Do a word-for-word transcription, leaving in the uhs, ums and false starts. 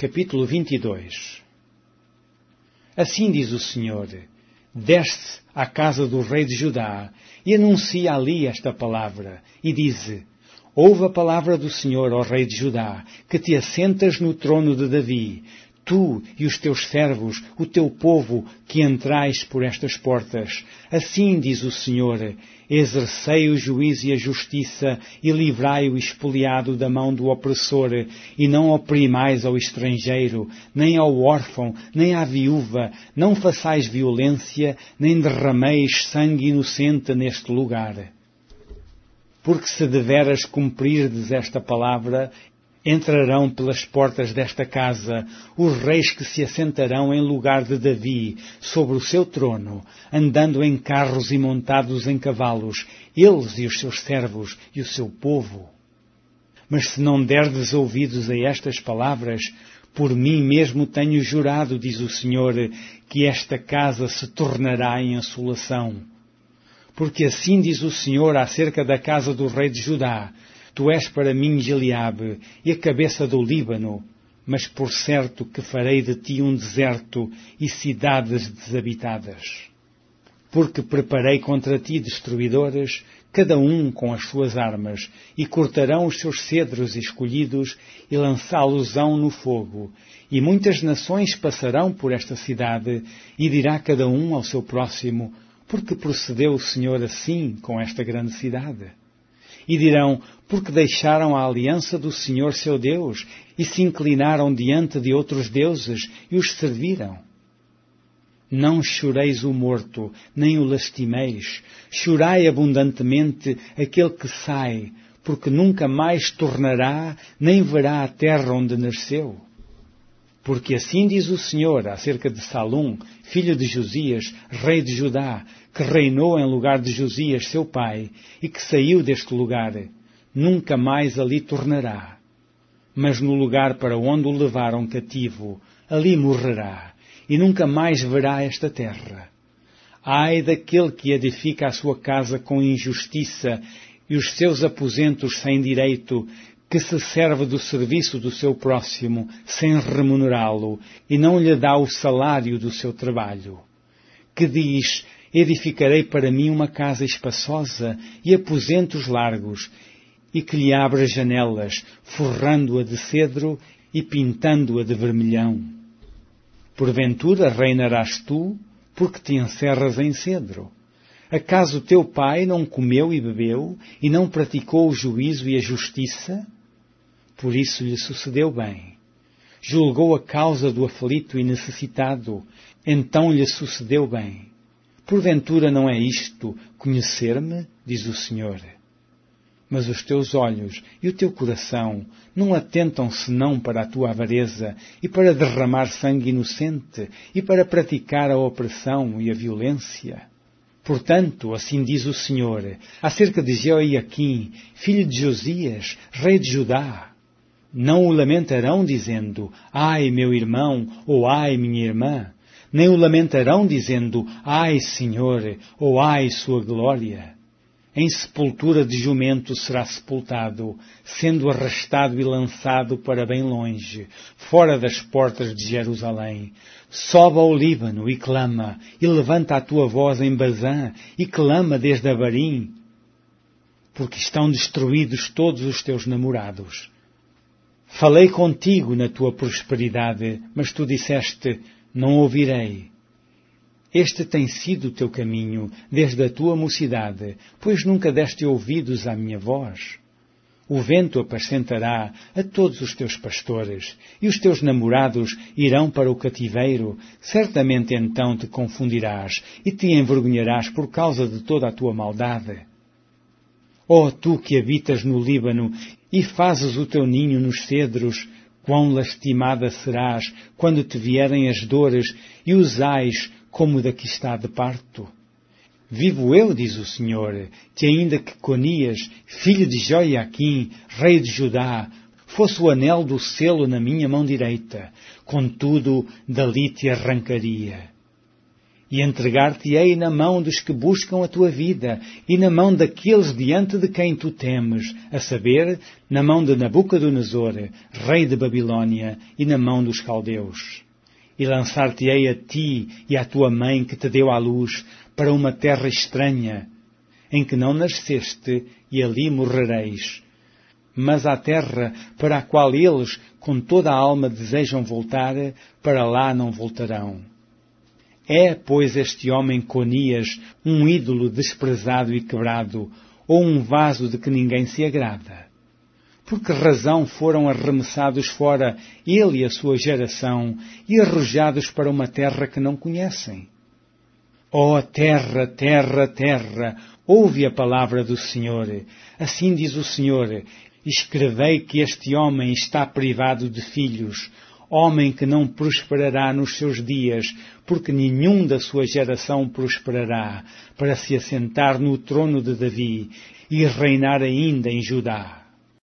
capítulo vinte e dois. Assim diz o Senhor: desce à casa do rei de Judá e anuncia ali esta palavra, e dize: ouve a palavra do Senhor, ó rei de Judá, que te assentas no trono de Davi, tu e os teus servos, o teu povo, que entrais por estas portas. Assim diz o Senhor: exercei o juízo e a justiça, e livrai o expoliado da mão do opressor, e não oprimais ao estrangeiro, nem ao órfão, nem à viúva, não façais violência, nem derrameis sangue inocente neste lugar. Porque se deveras cumprirdes esta palavra, entrarão pelas portas desta casa os reis que se assentarão em lugar de Davi, sobre o seu trono, andando em carros e montados em cavalos, eles e os seus servos e o seu povo. Mas se não derdes ouvidos a estas palavras, por mim mesmo tenho jurado, diz o Senhor, que esta casa se tornará em assolação. Porque assim diz o Senhor acerca da casa do rei de Judá: tu és para mim Gileade e a cabeça do Líbano, mas por certo que farei de ti um deserto e cidades desabitadas. Porque preparei contra ti destruidores, cada um com as suas armas, e cortarão os seus cedros escolhidos e lançá-los-ão no fogo. E muitas nações passarão por esta cidade, e dirá cada um ao seu próximo: porque procedeu o Senhor assim com esta grande cidade? E dirão: porque deixaram a aliança do Senhor seu Deus, e se inclinaram diante de outros deuses, e os serviram. Não choreis o morto, nem o lastimeis, chorai abundantemente aquele que sai, porque nunca mais tornará, nem verá a terra onde nasceu. Porque assim diz o Senhor acerca de Salum, filho de Josias, rei de Judá, que reinou em lugar de Josias, seu pai, e que saiu deste lugar: nunca mais ali tornará. Mas no lugar para onde o levaram cativo, ali morrerá, e nunca mais verá esta terra. Ai daquele que edifica a sua casa com injustiça e os seus aposentos sem direito, que se serve do serviço do seu próximo sem remunerá-lo e não lhe dá o salário do seu trabalho. Que diz: edificarei para mim uma casa espaçosa e aposentos largos, e que lhe abra janelas, forrando-a de cedro e pintando-a de vermelhão. Porventura reinarás tu, porque te encerras em cedro? Acaso teu pai não comeu e bebeu, e não praticou o juízo e a justiça? Por isso lhe sucedeu bem. Julgou a causa do aflito e necessitado, então lhe sucedeu bem. Porventura não é isto conhecer-me, diz o Senhor? Mas os teus olhos e o teu coração não atentam senão para a tua avareza e para derramar sangue inocente e para praticar a opressão e a violência. Portanto, assim diz o Senhor acerca de Jeoiaquim, filho de Josias, rei de Judá: não o lamentarão dizendo: ai, meu irmão, ou ai, minha irmã, nem o lamentarão dizendo: ai, Senhor, ou ai, sua glória. Em sepultura de jumento será sepultado, sendo arrastado e lançado para bem longe, fora das portas de Jerusalém. Sobe ao Líbano e clama, e levanta a tua voz em Bazã, e clama desde Abarim, porque estão destruídos todos os teus namorados. Falei contigo na tua prosperidade, mas tu disseste: não ouvirei. Este tem sido o teu caminho desde a tua mocidade, pois nunca deste ouvidos à minha voz. O vento apacentará a todos os teus pastores, e os teus namorados irão para o cativeiro. Certamente então te confundirás e te envergonharás por causa de toda a tua maldade. Ó tu que habitas no Líbano e fazes o teu ninho nos cedros, quão lastimada serás quando te vierem as dores e os ais como da que está de parto. Vivo eu, diz o Senhor, que ainda que Conias, filho de Jeoiaquim, rei de Judá, fosse o anel do selo na minha mão direita, contudo dali te arrancaria. e entregar-te-ei na mão dos que buscam a tua vida, e na mão daqueles diante de quem tu temes, a saber, na mão de Nabucodonosor, rei de Babilônia, e na mão dos caldeus. E lançar-te-ei a ti e à tua mãe que te deu à luz, para uma terra estranha, em que não nasceste, e ali morrereis. Mas à terra para a qual eles, com toda a alma, desejam voltar, para lá não voltarão. É, pois, este homem Conias um ídolo desprezado e quebrado, ou um vaso de que ninguém se agrada? Por que razão foram arremessados fora ele e a sua geração e arrojados para uma terra que não conhecem? Ó terra, terra, terra, ouve a palavra do Senhor. Assim diz o Senhor: escrevei que este homem está privado de filhos, homem que não prosperará nos seus dias, porque nenhum da sua geração prosperará, para se assentar no trono de Davi e reinar ainda em Judá.